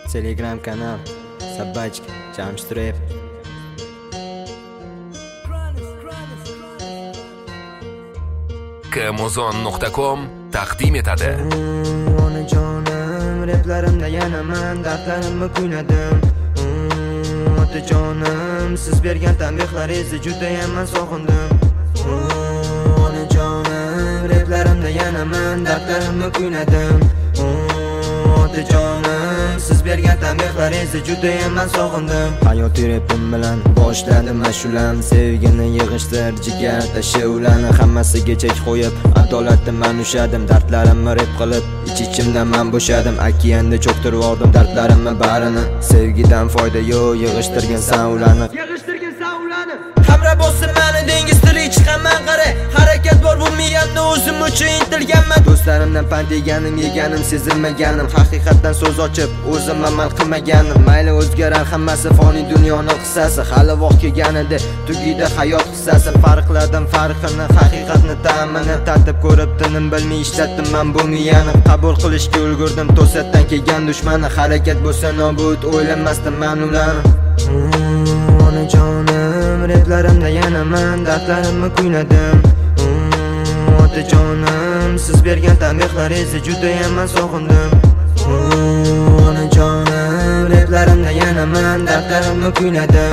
Telegram kanal Sabachka Jamshid Rap. Kmozon.com taqdim etadi. Onajonim, replarimda yana men dardlarimni kuyladim. Otajonim, siz bergan tanbehlaringizni juda ham men sog'indim. Onajonim, replarimda yana men dardlarimni kuyladim. Otajonim, siz bergan tanbehlaringizni juda ham men sog'indim. Hayotiy rapim bilan boshladim ashulam, sevgini yig'ishtir jigar tashuvlarni hammasiga chek qo'yib, adolatni men ushadim, dardlarimni rap qilib ichimdan men bo'shadim, okeanda cho'ktirib oldim dardlarimni barini. Sevgidan foyda yo'q, yig'ishtirgan savlarni Hamra bo'lsin meni dengiz tili chiqaman qara, harakat bor bu miyamni o'zim uchun intilganman. Do'stlarimdan pand yeganim, yeganim sezilmaganim, haqiqatdan so'z ochib o'zim amal qilmaganim. Mayli o'zgarar hammasi foniy dunyoning qissasi, hali vaqt kelganida tugaydi hayot qissasi. Farqlardan farqini, haqiqatni ta'mini tatib ko'rib tinim bilmay ishlatdim men bu miyani. Qabul qilishga ulgurdim to'satdan kelgan dushmani, harakat bo'lsa nobud o'ylamasdim men ularni. Onajonim, replarimda yana men dardlarimni kuyladim. Otajonim, siz bergan tanbehlaringizni juda ham men sog'indim. Onajonim, replarimda yana men dardlarimni kuyladim.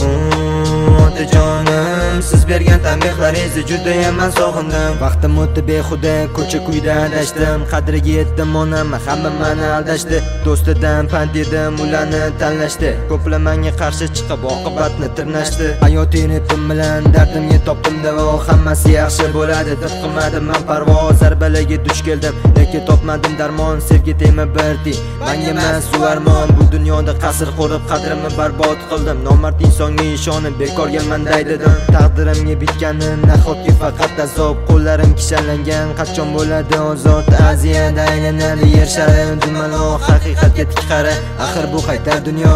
Otajonim, siz bergan tanbehlaringizni juda ham men sog'indim. Vaqtim o'tdi behuda, ko'cha-kuyda adashdim, qadriga yetdim onam, hamma meni aldashdi. Do'stidan pand yedim, ularni tanlashdi, ko'plar menga qarshi chiqib oqibatni tirnashdi. Hayotiy rapim bilan dardimga topdim davo, hammasi yaxshi bo'ladi deb qilmadim men parvo. Zarbalarga duch keldim, lekin topmadim darmon, sevgi tema birdi menga emas u armon. Bu dunyoda qasr qurib qadrimni barbod qildim, nomard insonga ishonib bekorga menday dedim. Taqdirimga bitgani nahotki faqat azob, qo'llarim kishanlangan, qachon bo'ladi ozod. Aziyada aylanadi yer shari, dumaloq haqiqatga tik qara, axir bu qaytar dunyo.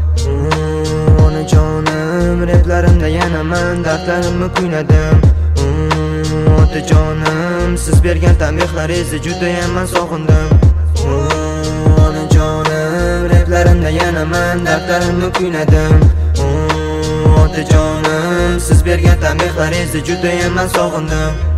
Onajonim, replarimda yana men dardlarimni kuyladim. Otajonim, siz bergan tanbehlaringizni juda ham men sog'indim. Onajonim, replarimda yana men dardlarimni kuyladim. Otajonim, siz bergan tanbehlaringizni juda ham men sog'indim.